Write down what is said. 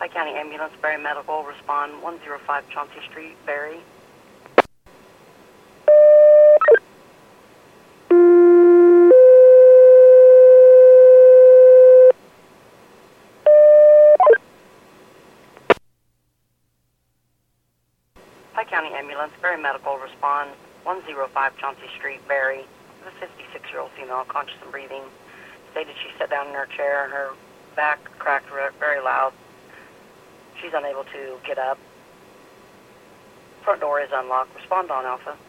Pike County Ambulance, Berry Medical, respond 105 Chauncey Street, Berry. Pike County Ambulance, Berry Medical, respond 105 Chauncey Street, Berry. The 56-year-old female, conscious and breathing, stated she sat down in her chair and her back cracked very loud. She's unable to get up. Front door is unlocked. Respond on Alpha.